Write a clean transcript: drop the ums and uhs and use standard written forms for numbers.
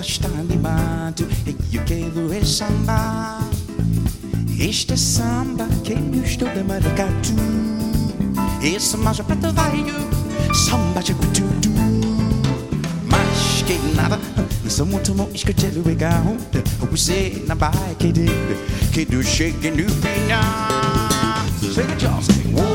está animado e eu quero é samba. Este samba que eu estou de maracatu. Esse mais preto vai samba de tudo. Mas que nada, sou muito bom escutar o legal. Você na bike que do shake no pina. Shake it just.